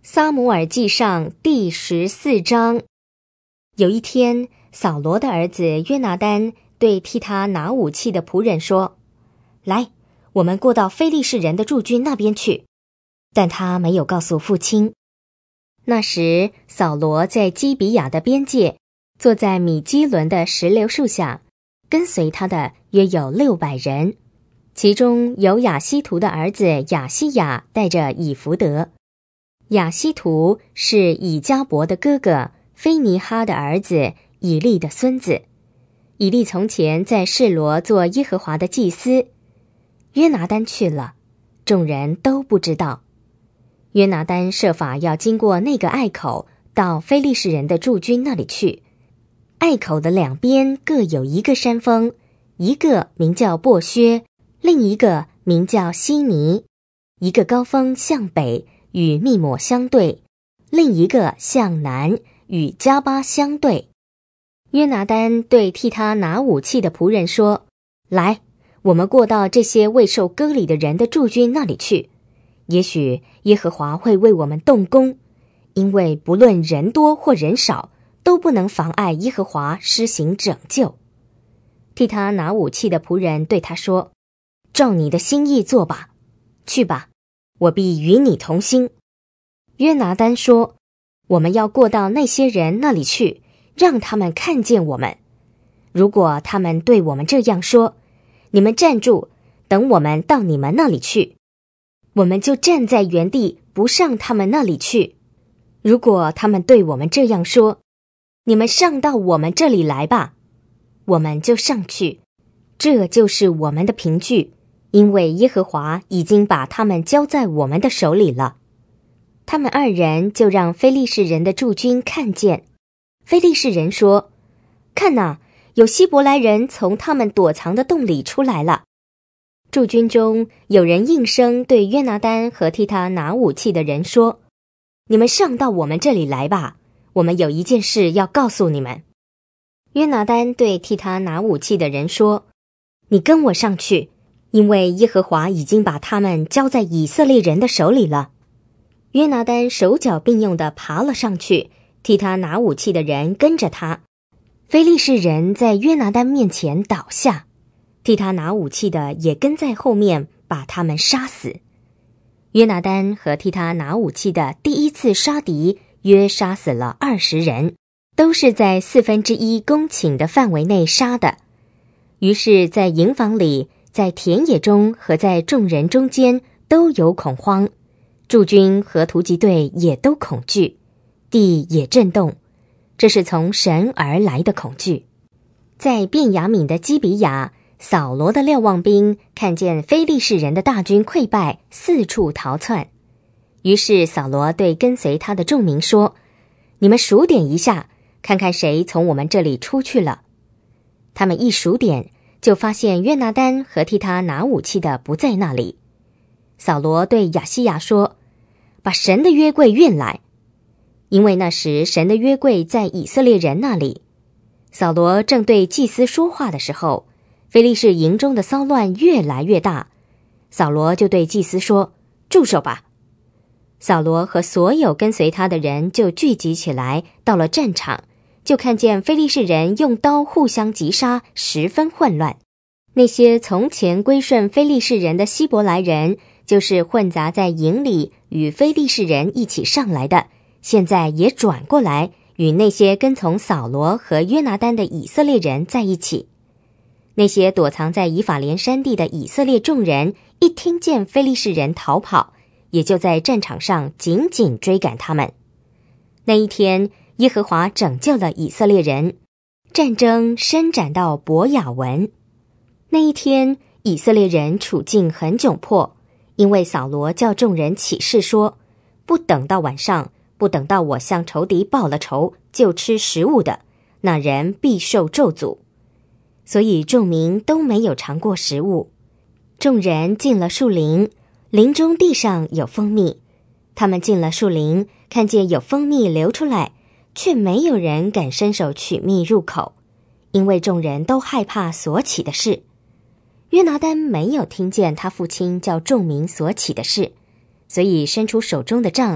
撒母耳记上第14章。有一天，扫罗的儿子约拿单对替他拿武器的仆人说：来，我们过到非利士人的驻军那边去。但他没有告诉父亲。那时，扫罗在基比亚的边界，坐在米基伦的石榴树下，跟随他的约有600人，其中有亚希图的儿子亚西亚带着以弗得。亚希图是以迦伯的哥哥菲尼哈的儿子以利的孙子。以利从前在示罗做耶和华的祭司。约拿单去了，众人都不知道。约拿单设法要经过那个隘口，到非利士人的驻军那里去。隘口的两边各有一个山峰，一个名叫伯薛，另一个名叫西尼。一个高峰向北，与密抹相对，另一个向南，与加巴相对。约拿单对替他拿武器的仆人说：来，我们过到这些未受割礼的人的驻军那里去，也许耶和华会为我们动工，因为不论人多或人少，都不能妨碍耶和华施行拯救。替他拿武器的仆人对他说：照你的心意做吧，去吧，我必与你同心。约拿单说：我们要过到那些人那里去，让他们看见我们。如果他们对我们这样说：你们站住，等我们到你们那里去，我们就站在原地，不上他们那里去。如果他们对我们这样说：你们上到我们这里来吧，我们就上去。这就是我们的凭据，因为耶和华已经把他们交在我们的手里了。他们二人就让非利士人的驻军看见。非利士人说：看哪，有希伯来人从他们躲藏的洞里出来了。驻军中有人应声对约拿单和替他拿武器的人说：你们上到我们这里来吧，我们有一件事要告诉你们。约拿单对替他拿武器的人说：你跟我上去，因为耶和华已经把他们交在以色列人的手里了。约拿单手脚并用地爬了上去，替他拿武器的人跟着他。非利士人在约拿单面前倒下，替他拿武器的也跟在后面，把他们杀死。约拿单和替他拿武器的第一次杀敌，约杀死了20人，都是在1/4公顷的范围内杀的。于是在营房里，在田野中和在众人中间都有恐慌，驻军和突击队也都恐惧，地也震动，这是从神而来的恐惧。在便雅悯的基比亚，扫罗的瞭望兵看见非利士人的大军溃败，四处逃窜。于是扫罗对跟随他的众民说：你们数点一下，看看谁从我们这里出去了。他们一数点，就发现约拿单和替他拿武器的不在那里。扫罗对亚西亚说：把神的约柜运来，因为那时神的约柜在以色列人那里。扫罗正对祭司说话的时候，非利士营中的骚乱越来越大。扫罗就对祭司说：住手吧。扫罗和所有跟随他的人就聚集起来，到了战场，就看见非利士人用刀互相击杀，十分混乱。那些从前归顺非利士人的希伯来人，就是混杂在营里与非利士人一起上来的，现在也转过来与那些跟从扫罗和约拿单的以色列人在一起。那些躲藏在以法莲山地的以色列众人，一听见非利士人逃跑，也就在战场上紧紧追赶他们。那一天，耶和华拯救了以色列人，战争伸展到伯亚文。那一天，以色列人处境很窘迫，因为扫罗叫众人起誓说：不等到晚上，不等到我向仇敌报了仇，就吃食物的，那人必受咒诅。所以众民都没有尝过食物。众人进了树林，林中地上有蜂蜜，他们进了树林，看见有蜂蜜流出来，却没有人敢伸手取蜜入口，因为众人都害怕所起的事。约拿单没有听见他父亲叫众民所起的事，所以伸出手中的杖，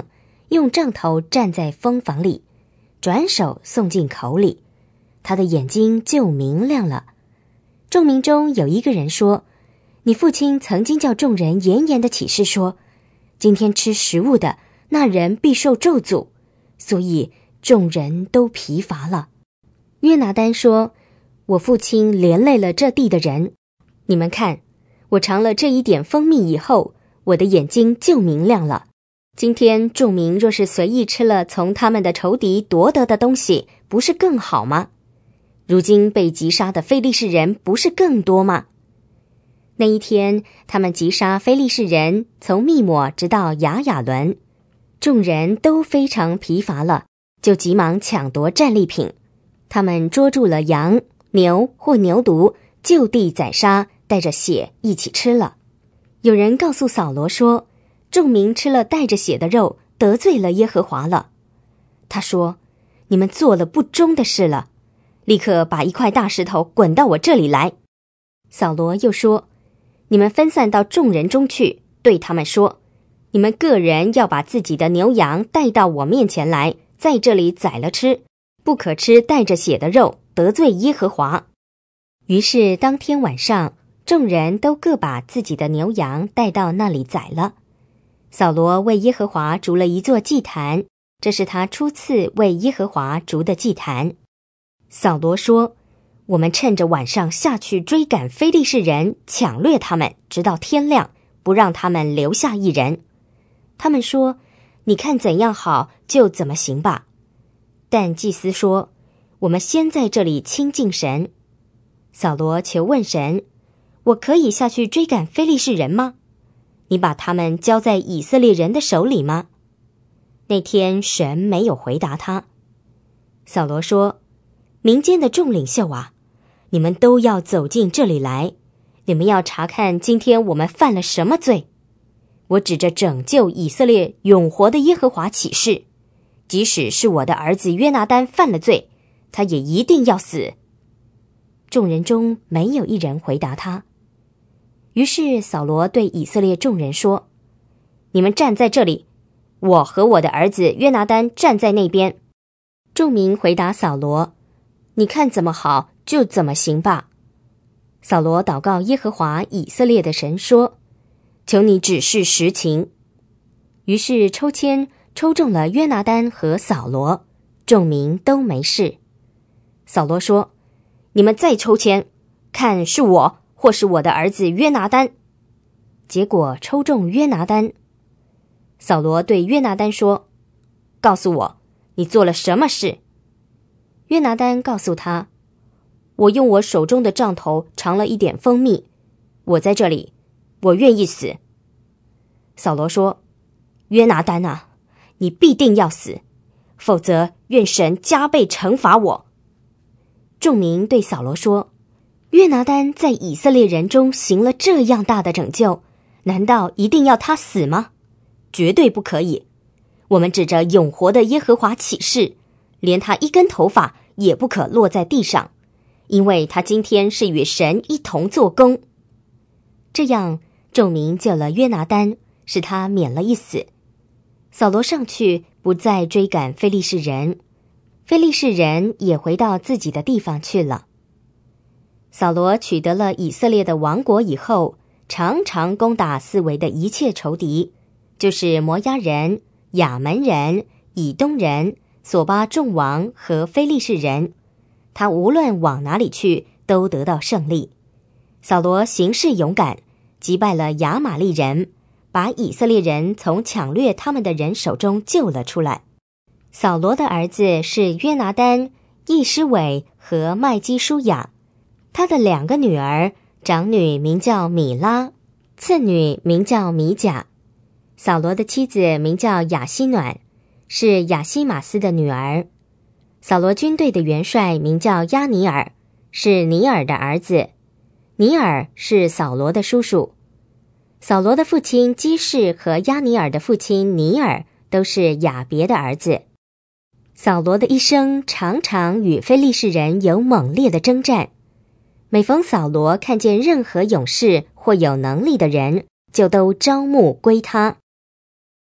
用杖头站在蜂房里，转手送进口里，他的眼睛就明亮了。众民中有一个人说，你父亲曾经叫众人严严的起誓说，今天吃食物的那人必受咒诅，所以众人都疲乏了。约拿单说，我父亲连累了这地的人，你们看，我尝了这一点蜂蜜以后，我的眼睛就明亮了。今天众民若是随意吃了从他们的仇敌夺得的东西，不是更好吗？如今被击杀的非利士人不是更多吗？那一天，他们击杀非利士人，从密抹直到亚雅伦，众人都非常疲乏了，就急忙抢夺战利品。他们捉住了羊、牛或牛犊，就地宰杀，带着血一起吃了。有人告诉扫罗说，众民吃了带着血的肉，得罪了耶和华了。他说，你们做了不忠的事了，立刻把一块大石头滚到我这里来。扫罗又说，你们分散到众人中去，对他们说，你们个人要把自己的牛羊带到我面前来，在这里宰了吃，不可吃带着血的肉，得罪耶和华。于是当天晚上，众人都各把自己的牛羊带到那里宰了。扫罗为耶和华筑了一座祭坛，这是他初次为耶和华筑的祭坛。扫罗说，我们趁着晚上下去追赶非利士人，抢掠他们，直到天亮，不让他们留下一人。他们说，你看怎样好，就怎么行吧。但祭司说，我们先在这里亲近神。扫罗求问神，我可以下去追赶非利士人吗？你把他们交在以色列人的手里吗？那天神没有回答他。扫罗说，民间的众领袖啊，你们都要走进这里来，你们要查看今天我们犯了什么罪。我指着拯救以色列永活的耶和华起誓，即使是我的儿子约拿单犯了罪，他也一定要死。众人中没有一人回答他。于是扫罗对以色列众人说，你们站在这里，我和我的儿子约拿单站在那边。众民回答扫罗，你看怎么好，就怎么行吧。扫罗祷告耶和华以色列的神说，求你指示实情。于是抽签抽中了约拿单和扫罗，众民都没事。扫罗说，你们再抽签，看是我或是我的儿子约拿单。结果抽中约拿单。扫罗对约拿单说，告诉我，你做了什么事？约拿单告诉他，我用我手中的杖头尝了一点蜂蜜，我在这里，我愿意死。扫罗说，约拿单啊，你必定要死，否则愿神加倍惩罚我。众民对扫罗说，约拿单在以色列人中行了这样大的拯救，难道一定要他死吗？绝对不可以。我们指着永活的耶和华起誓，连他一根头发也不可落在地上，因为他今天是与神一同做工。这样众民救了约拿单，使他免了一死。扫罗上去，不再追赶非利士人，非利士人也回到自己的地方去了。扫罗取得了以色列的王国以后，常常攻打四围的一切仇敌，就是摩押人、亚门人、以东人、索巴众王和非利士人。他无论往哪里去，都得到胜利。扫罗行事勇敢，击败了亚玛利人，把以色列人从抢掠他们的人手中救了出来。扫罗的儿子是约拿单、易施伟和麦基舒雅。他的两个女儿，长女名叫米拉，次女名叫米甲。扫罗的妻子名叫亚希暖，是亚希马斯的女儿。扫罗军队的元帅名叫亚尼尔，是尼尔的儿子。尼尔是扫罗的叔叔。扫罗的父亲基士和亚尼尔的父亲尼尔都是亚别的儿子。扫罗的一生常常与非利士人有猛烈的征战。每逢扫罗看见任何勇士或有能力的人，就都招募归他。